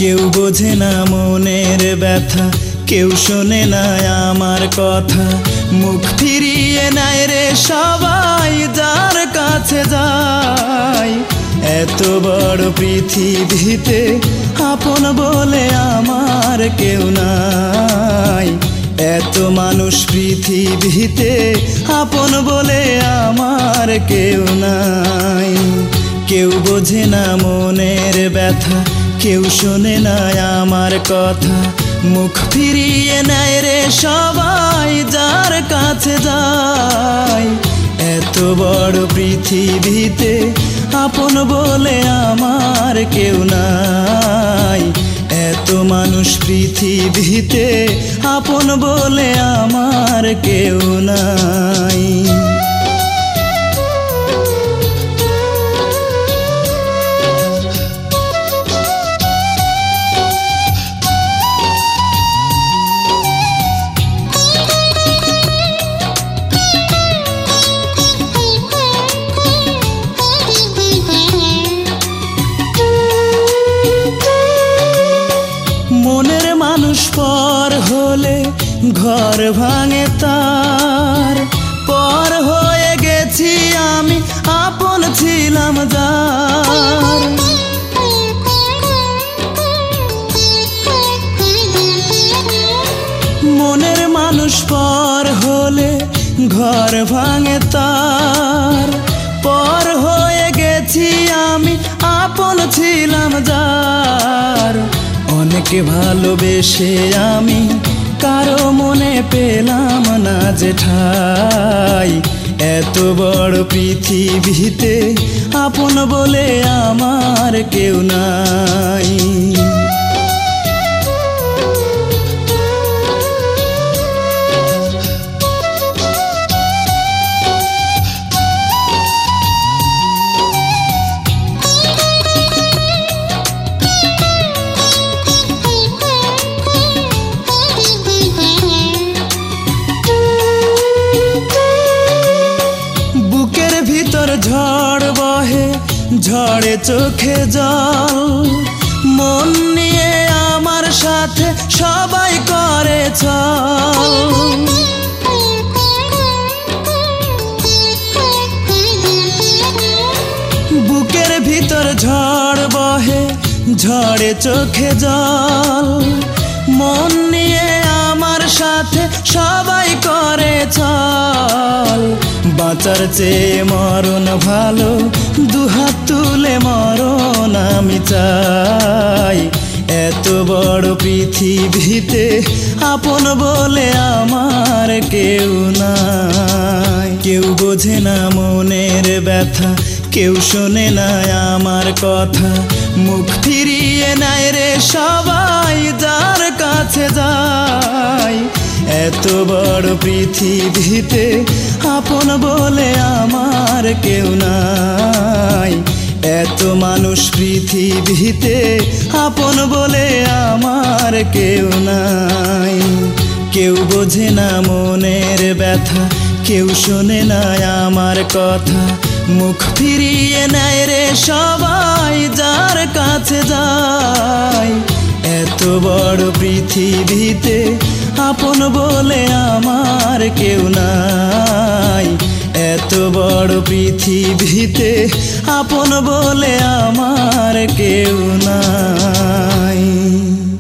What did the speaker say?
কেউ বোঝে না মনের ব্যথা, কেউ শোনে না আমার কথা। মুখ ফিরিয়ে নেয় রে সবাই যার কাছে যায়। এত বড় পৃথিবীতে আপন বলে আমার কেউ নাই। এত মানুষ পৃথিবীতে আপন বলে আমার কেউ নাই। কেউ বোঝে না মনের ব্যথা, কেউ শোনে না আমার কথা। মুখ ফিরিয়ে নেয় রে সবাই যার কাছে যায়। এত বড় পৃথিবীতে আপন বলে আমার কেউ নাই। এত মানুষ পৃথিবীতে আপন বলে আমার কেউ নাই। মনের মানুষ পর হলে ঘর ভাঙে তার। পর হয়ে গেছি আমি, আপন ছিলাম যার। মনের মানুষ পর হলে ঘর ভাঙে তার। পর হয়ে গেছি আমি, আপন ছিলাম যার। অনেকে ভালোবেসে আমি কারো মনে পেলাম না যে ঠাই। এত বড় পৃথিবীতে আপন বলে আমার কেউ নাই। ঝড় বহে, ঝড়ে চোখে জল। মন নিয়ে আমার সাথে সবাই করে চল। বুকের ভিতর ঝড় বহে, ঝড়ে চোখে জল। মন নিয়ে আমার সাথে সবাই করে চল। বাঁচার চেয়ে মরণ ভালো, দুহাত তুলে মরণ আমি চাই। এত বড় পৃথিবীতে আপন বলে আমার কেউ নাই। কেউ বোঝে না মনের ব্যথা, কেউ শোনে না আমার কথা। মুখ ফিরিয়ে নেয় রে সবাই যার কাছে যায়। এত বড় পৃথিবীতে আপন বলে আমার কেউ নাই। এত মানুষ পৃথিবীতে আপন বলে আমার কেউ নাই। কেউ বোঝে না মনের ব্যথা, কেউ শোনে না আমার কথা। মুখ ফিরিয়ে নেয় রে সবাই যার কাছে যায়। এত বড় পৃথিবীতে আপন বলে আমার কেউ নাই। এত বড় পৃথিবীতে আপন বলে আমার কেউ নাই।